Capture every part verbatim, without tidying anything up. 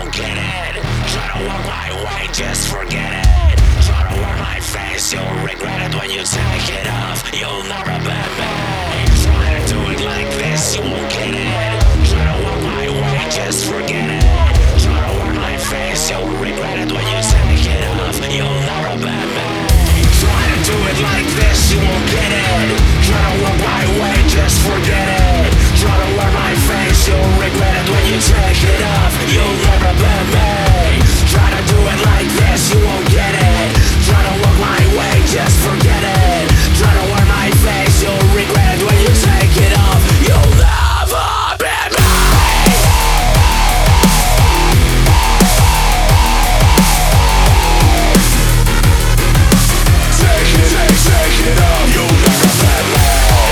won't get it. Try to walk my way, just forget it. Try to wear my face, you'll regret it when you take it off. You'll never bet me. Try to do it like this, you won't get it. Try to walk my way, just forget it. Try to wear my face, you'll regret it when you take it off. You'll never bet me. Try to do it like this, you won't get it. Try to walk my way, just forget it. Try to wear my face, you'll regret it when you take it off. You'll never bet me. Try to do it like this, you won't get it. Try to walk my way, just forget it. Try to wear my face, you'll regret it when you take it off. You'll never bet me. Take it, take, take it off. You'll never bet me.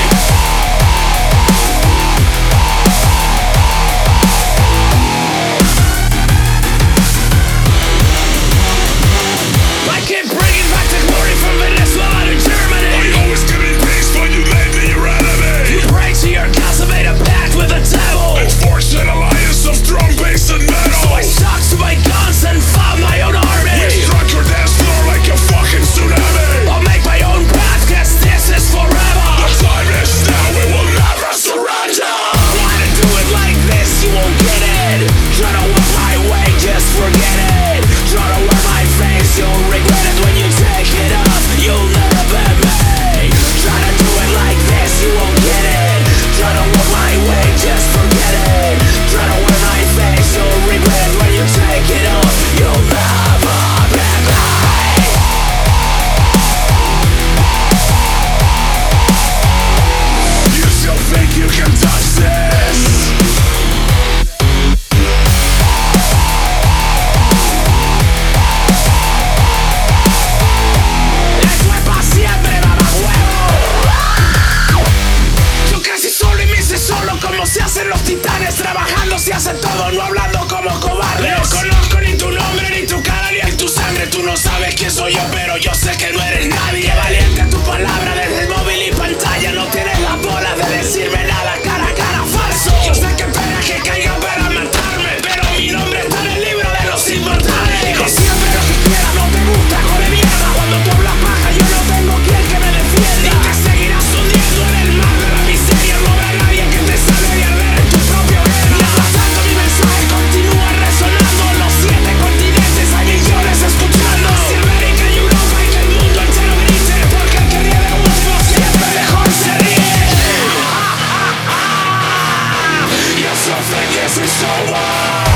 Se hacen los titanes trabajando, se hace todo, no hablando como cobardes. No conozco ni tu nombre, ni tu cara, ni en tu sangre. Tú no sabes quién soy yo, pero yo sé que no eres nadie. Valiente tu palabra desde el móvil y pantalla. No tienes las bolas de decirme nada, cara a cara, falso. Yo sé que esperas que caiga para matarme, pero mi nombre está en el libro de los inmortales. Digo siempre lo que quieras, no te gusta, hijo de mierda. Cuando tú hablas paja, yo no tengo quien que me defienda. Y te seguirás hundiendo en el mar de la miseria. No habrá nadie que te salve y al ver en tu propio guerra. Mientras tanto mi mensaje continúa resonando. Los siete continentes hay millones escuchando. Si América y Europa y que el mundo entero grite, porque el que ríe de último siempre mejor se ríe. You're so fake, yes, it's so wild.